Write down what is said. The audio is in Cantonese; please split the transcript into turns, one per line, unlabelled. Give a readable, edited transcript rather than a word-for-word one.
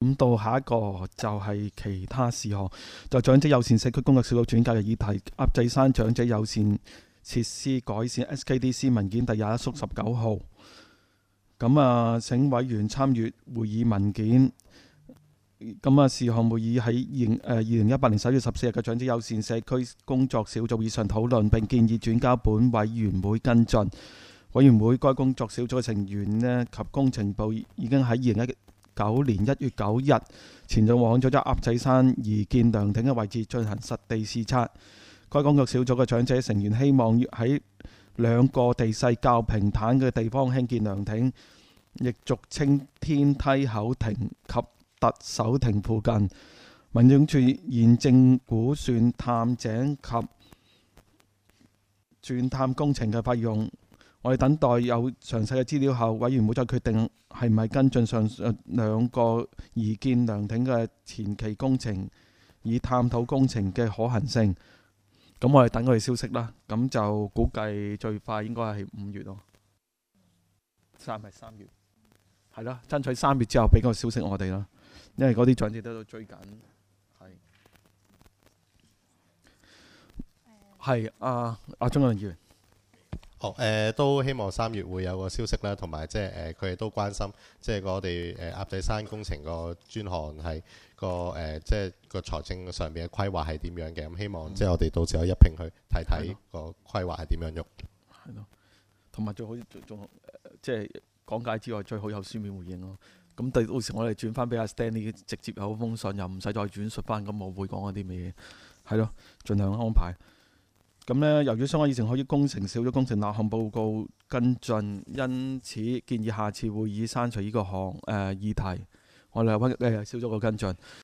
咁到下一個就係其他事項，就長者友善社區工作小組轉介嘅議題，鴨仔山長者友善設施改善 SKDC 文件第21/19號。咁請委員參閱會議文件。咁事項會議喺2018年11月14日嘅長者友善社區工作小組以上討論，並建議轉交本委員會跟進。委員會該工作小組嘅成員呢及工程部已經喺2019年1月9日前進往咗鴨仔山擬建涼亭嘅位置進行實地視察。該工作小組嘅長者成員希望喺兩個地勢較平坦嘅地方興建涼亭，亦俗稱天梯口亭及特首亭附近。民政處現正估算探井及鑽探工程嘅費用。我哋等待有詳細嘅資料後，委員會再決定係咪跟進上述兩個擬建涼亭嘅前期工程，以探討工程嘅可行性。咁我哋等佢哋消息啦。咁就估計最快應該係5月咯。3月，係咯，爭取3月之後俾個消息我哋啦。因為嗰啲長者都喺度追緊，係阿鍾國麟議員。
都希望3月會有個消息啦，同埋即係佢哋都關心，即係我哋鴨仔山工程個專項係即係個財政上邊嘅規劃係點樣嘅。咁希望即係我哋到時候一併去睇睇個規劃係點樣喐。
係咯，同埋最好仲即係講解之外，最好有書面回應咯。咁到時我哋轉翻俾阿 Stanley 直接有封信，又唔使再轉述翻咁我會講嗰啲咩嘢。係咯，盡量安排。咁呢，由於相關議程可以工程小組工程立項報告跟進，因此建議下次會議刪除呢個議題。我哋又少咗個跟進。